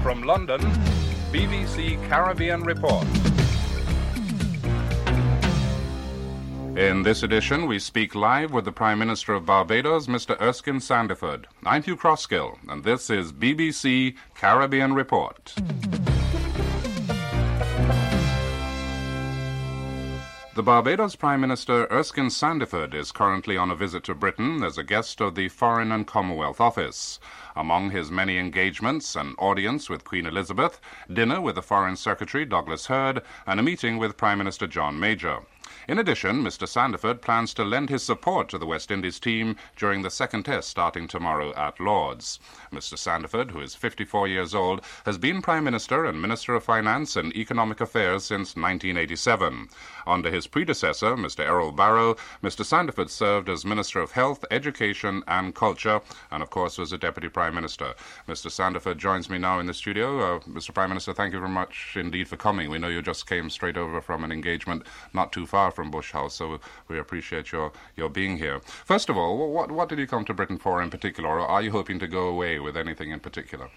From London, BBC Caribbean Report. In this edition, we speak live with the Prime Minister of Barbados, Mr. Erskine Sandiford. I'm Hugh Crossgill, and this is BBC Caribbean Report. The Barbados Prime Minister Erskine Sandiford is currently on a visit to Britain as a guest of the Foreign and Commonwealth Office. Among his many engagements, an audience with Queen Elizabeth, dinner with the Foreign Secretary Douglas Hurd, and a meeting with Prime Minister John Major. In addition, Mr. Sandiford plans to lend his support to the West Indies team during the second test starting tomorrow at Lord's. Mr. Sandiford, who is 54 years old, has been Prime Minister and Minister of Finance and Economic Affairs since 1987. Under his predecessor, Mr. Errol Barrow, Mr. Sandiford served as Minister of Health, Education and Culture, and of course was a Deputy Prime Minister. Mr. Sandiford joins me now in the studio. Mr. Prime Minister, thank you very much indeed for coming. We know you just came straight over from an engagement not too far from Bush House, so we appreciate your being here. First of all, what did you come to Britain for in particular, or are you hoping to go away with anything in particular?